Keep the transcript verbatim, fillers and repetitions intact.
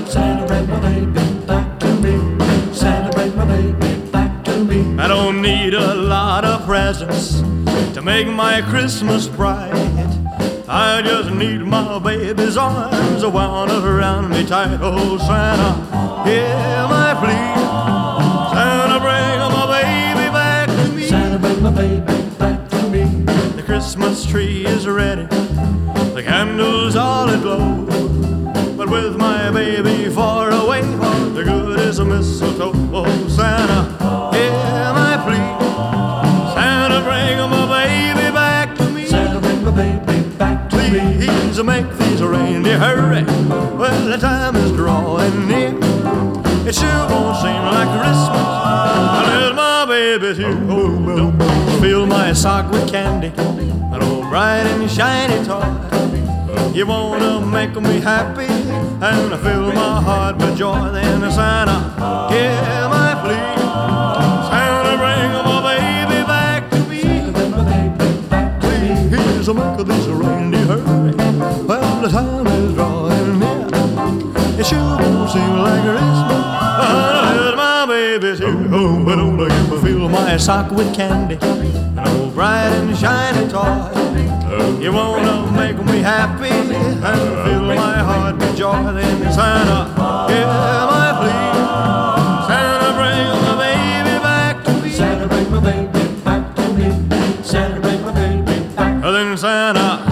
Santa, bring my baby back to me. Santa, bring my baby back to me. I don't need a lot of presents to make my Christmas bright. I just need my baby's arms wound around me tight. Oh, Santa, hear my plea. Santa, bring my baby back to me. Santa, bring my baby back to me. The Christmas tree is ready, the candles all aglow, but with my baby far away, what the good is a mistletoe. Oh, Santa, hear my plea. Santa, bring my baby back to me. Santa, bring my baby back to me. Please make these reindeer hurry. Well, the time is drawing near. It sure won't seem like Christmas unless my baby's here. Oh, well, fill my sock with candy, an old bright and shiny toy. You wanna make me happy and fill my heart with joy. Then Santa, hear my plea. Santa, bring my baby back to me. Santa, bring my baby back to me. Please make these reindeer hurry. Well, the time is drawing near. It sure won't seem like Christmas unless my baby's here. Oh, but don't let me fill my sock with candy, an old bright and shiny toy. You wanna make me happy and fill my heart with joy. Then Santa, hear my plea. Santa, bring my baby back to me. Santa, bring my baby back to me. Santa, bring my baby back. Then Santa,